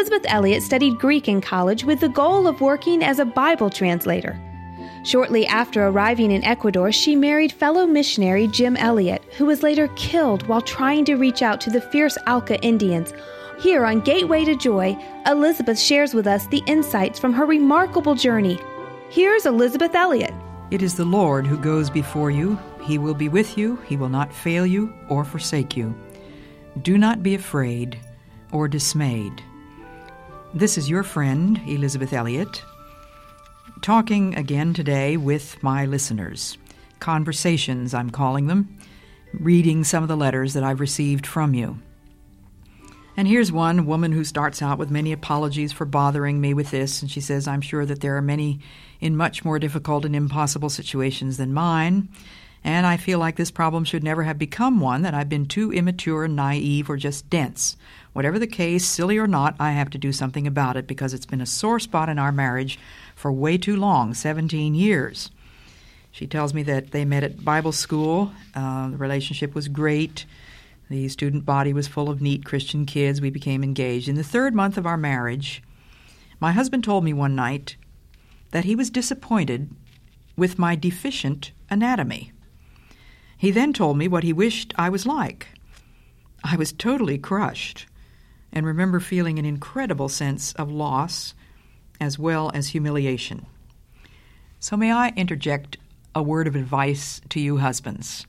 Elizabeth Elliot studied Greek in college with the goal of working as a Bible translator. Shortly after arriving in Ecuador, she married fellow missionary Jim Elliot, who was later killed while trying to reach out to the fierce Auca Indians. Here on Gateway to Joy, Elizabeth shares with us the insights from her remarkable journey. Here's Elizabeth Elliot. It is the Lord who goes before you. He will be with you. He will not fail you or forsake you. Do not be afraid or dismayed. This is your friend, Elizabeth Elliot, talking again today with my listeners. Conversations, I'm calling them, reading some of the letters that I've received from you. And here's one woman who starts out with many apologies for bothering me with this, and she says, I'm sure that there are many in much more difficult and impossible situations than mine, and I feel like this problem should never have become one, that I've been too immature and naive or just dense. Whatever the case, silly or not, I have to do something about it because it's been a sore spot in our marriage for way too long, 17 years. She tells me that they met at Bible school. The relationship was great. The student body was full of neat Christian kids. We became engaged. In the 3rd month of our marriage, my husband told me one night that he was disappointed with my deficient anatomy. He then told me what he wished I was like. I was totally crushed and remember feeling an incredible sense of loss as well as humiliation. So may I interject a word of advice to you husbands?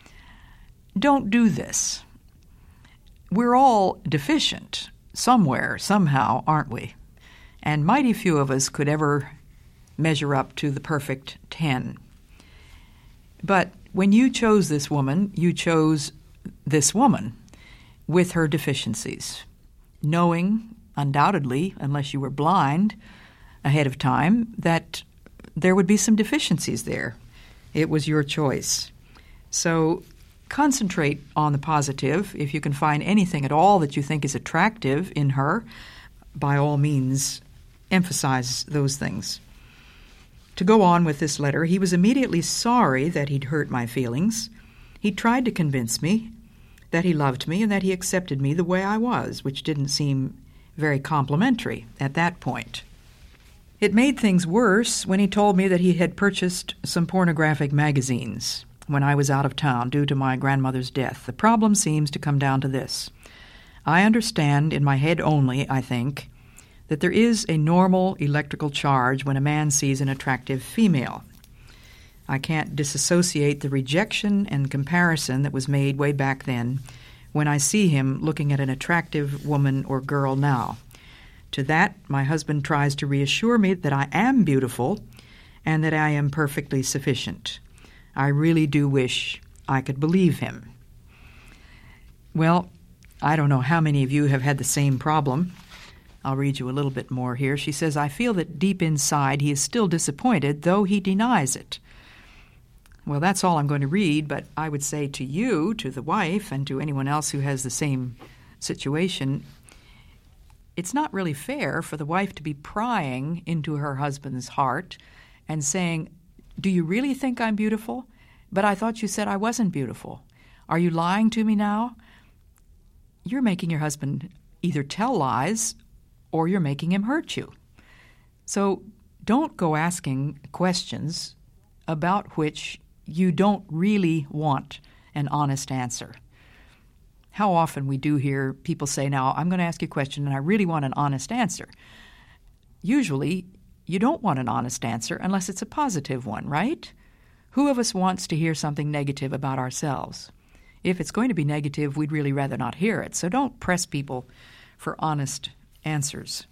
Don't do this. We're all deficient somewhere, somehow, aren't we? And mighty few of us could ever measure up to the perfect 10. But when you chose this woman, you chose this woman with her deficiencies, knowing, undoubtedly, unless you were blind ahead of time, that there would be some deficiencies there. It was your choice. So concentrate on the positive. If you can find anything at all that you think is attractive in her, by all means, emphasize those things. To go on with this letter, he was immediately sorry that he'd hurt my feelings. He tried to convince me that he loved me and that he accepted me the way I was, which didn't seem very complimentary at that point. It made things worse when he told me that he had purchased some pornographic magazines when I was out of town due to my grandmother's death. The problem seems to come down to this. I understand in my head only, I think, that there is a normal electrical charge when a man sees an attractive female. I can't disassociate the rejection and comparison that was made way back then when I see him looking at an attractive woman or girl now. To that, my husband tries to reassure me that I am beautiful and that I am perfectly sufficient. I really do wish I could believe him. Well, I don't know how many of you have had the same problem. I'll read you a little bit more here. She says, I feel that deep inside he is still disappointed, though he denies it. Well, that's all I'm going to read, but I would say to you, to the wife, and to anyone else who has the same situation, it's not really fair for the wife to be prying into her husband's heart and saying, do you really think I'm beautiful? But I thought you said I wasn't beautiful. Are you lying to me now? You're making your husband either tell lies or you're making him hurt you. So don't go asking questions about which you don't really want an honest answer. How often we do hear people say, now, I'm going to ask you a question and I really want an honest answer. Usually, you don't want an honest answer unless it's a positive one, right? Who of us wants to hear something negative about ourselves? If it's going to be negative, we'd really rather not hear it. So don't press people for honest answers.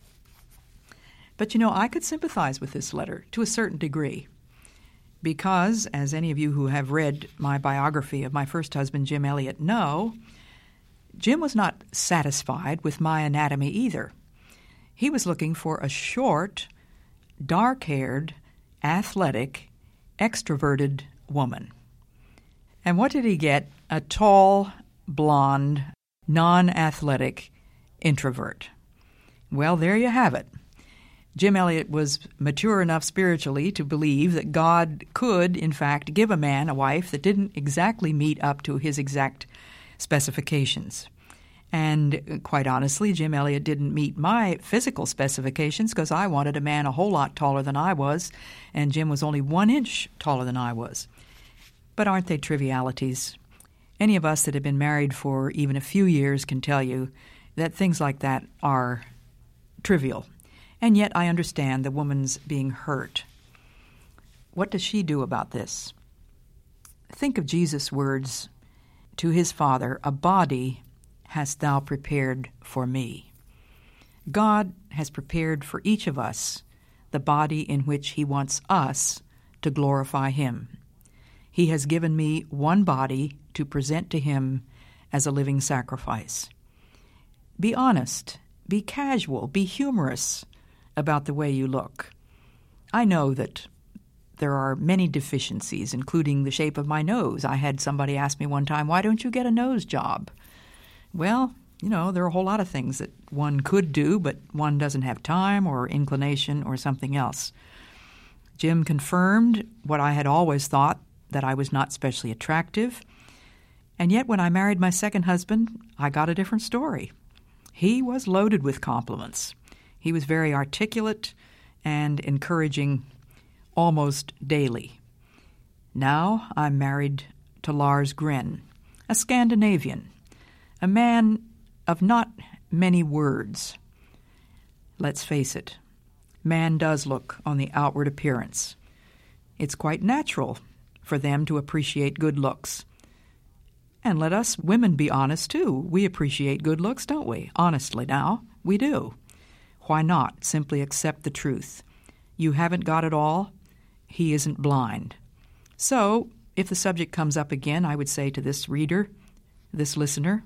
But I could sympathize with this letter to a certain degree because, as any of you who have read my biography of my first husband, Jim Elliot, know, Jim was not satisfied with my anatomy either. He was looking for a short, dark-haired, athletic, extroverted woman. And what did he get? A tall, blonde, non-athletic introvert. Well, there you have it. Jim Elliot was mature enough spiritually to believe that God could, in fact, give a man a wife that didn't exactly meet up to his exact specifications. And quite honestly, Jim Elliot didn't meet my physical specifications because I wanted a man a whole lot taller than I was, and Jim was only 1 inch taller than I was. But aren't they trivialities? Any of us that have been married for even a few years can tell you that things like that are trivial. And yet I understand the woman's being hurt. What does she do about this? Think of Jesus' words to his Father, "A body hast thou prepared for me." God has prepared for each of us the body in which he wants us to glorify him. He has given me one body to present to him as a living sacrifice. Be honest, be casual, be humorous about the way you look. I know that there are many deficiencies, including the shape of my nose. I had somebody ask me one time, "Why don't you get a nose job?" Well, there are a whole lot of things that one could do, but one doesn't have time or inclination or something else. Jim confirmed what I had always thought, that I was not specially attractive. And yet when I married my second husband, I got a different story. He was loaded with compliments. He was very articulate and encouraging almost daily. Now I'm married to Lars Gren, a Scandinavian, a man of not many words. Let's face it, man does look on the outward appearance. It's quite natural for them to appreciate good looks. And let us women be honest, too. We appreciate good looks, don't we? Honestly now, we do. Why not simply accept the truth? You haven't got it all. He isn't blind. So, if the subject comes up again, I would say to this reader, this listener,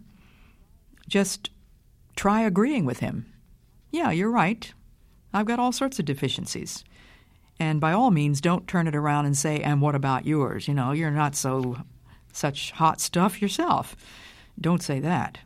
just try agreeing with him. Yeah, you're right. I've got all sorts of deficiencies. And by all means, don't turn it around and say, "And what about yours? You're not such hot stuff yourself." Don't say that.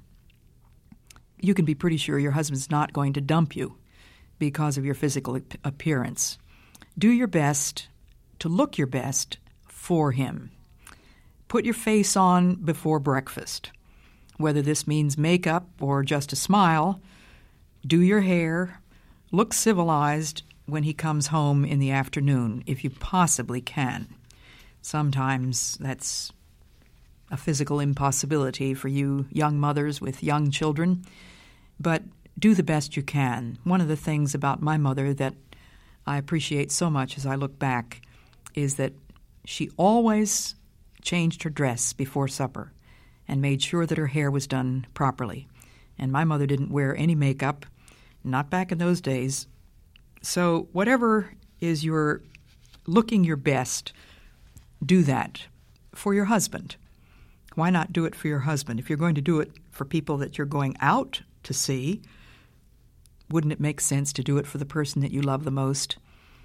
You can be pretty sure your husband's not going to dump you because of your physical appearance. Do your best to look your best for him. Put your face on before breakfast. Whether this means makeup or just a smile, do your hair, look civilized when he comes home in the afternoon, if you possibly can. Sometimes that's a physical impossibility for you young mothers with young children, but do the best you can. One of the things about my mother that I appreciate so much as I look back is that she always changed her dress before supper and made sure that her hair was done properly. And my mother didn't wear any makeup, not back in those days. So whatever is your looking your best, do that for your husband. Why not do it for your husband? If you're going to do it for people that you're going out to see, wouldn't it make sense to do it for the person that you love the most?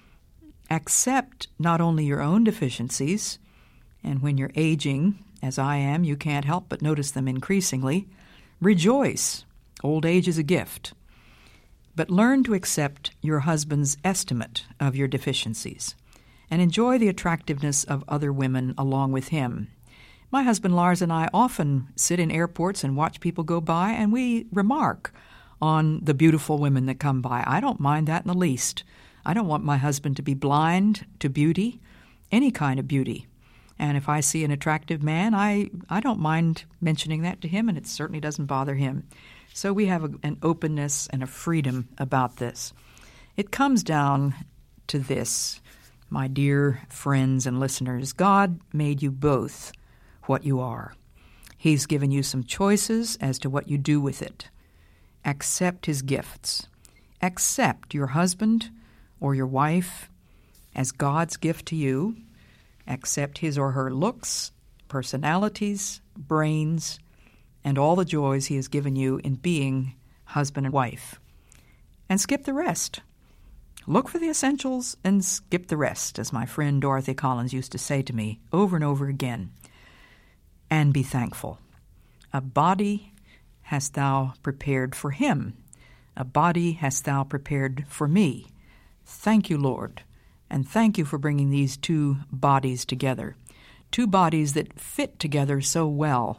Accept not only your own deficiencies, and when you're aging, as I am, you can't help but notice them increasingly. Rejoice. Old age is a gift. But learn to accept your husband's estimate of your deficiencies and enjoy the attractiveness of other women along with him. My husband Lars and I often sit in airports and watch people go by, and we remark on the beautiful women that come by. I don't mind that in the least. I don't want my husband to be blind to beauty, any kind of beauty. And if I see an attractive man, I don't mind mentioning that to him, and it certainly doesn't bother him. So we have an openness and a freedom about this. It comes down to this, my dear friends and listeners. God made you both what you are. He's given you some choices as to what you do with it. Accept his gifts. Accept your husband or your wife as God's gift to you. Accept his or her looks, personalities, brains, and all the joys he has given you in being husband and wife. And skip the rest. Look for the essentials and skip the rest, as my friend Dorothy Collins used to say to me over and over again. And be thankful. A body hast thou prepared for him. A body hast thou prepared for me. Thank you, Lord, and thank you for bringing these two bodies together. Two bodies that fit together so well,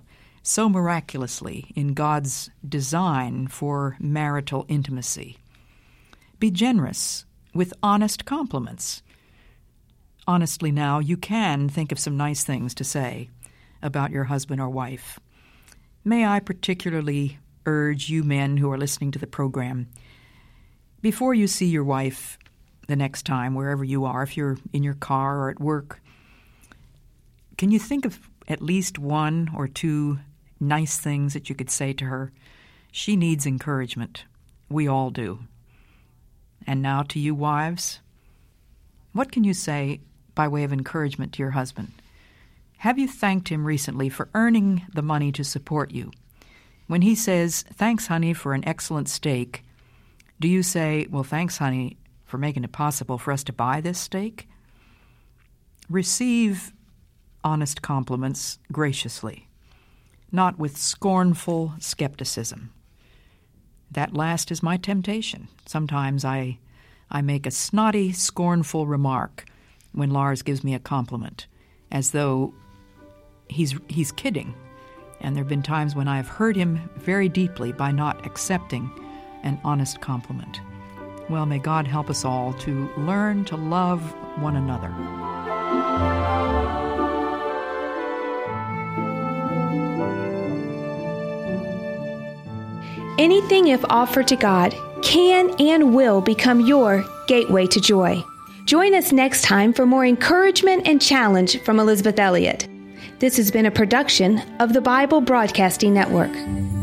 so miraculously in God's design for marital intimacy. Be generous with honest compliments. Honestly now, you can think of some nice things to say about your husband or wife. May I particularly urge you men who are listening to the program, before you see your wife the next time, wherever you are, if you're in your car or at work, can you think of at least one or two nice things that you could say to her? She needs encouragement. We all do. And now to you wives, what can you say by way of encouragement to your husband? Have you thanked him recently for earning the money to support you? When he says, "Thanks, honey, for an excellent steak," do you say, "Well, thanks, honey, for making it possible for us to buy this steak"? Receive honest compliments graciously, not with scornful skepticism. That last is my temptation. Sometimes I make a snotty, scornful remark when Lars gives me a compliment, as though he's kidding. And there have been times when I have hurt him very deeply by not accepting an honest compliment. Well, may God help us all to learn to love one another. Anything, if offered to God, can and will become your gateway to joy. Join us next time for more encouragement and challenge from Elisabeth Elliot. This has been a production of the Bible Broadcasting Network.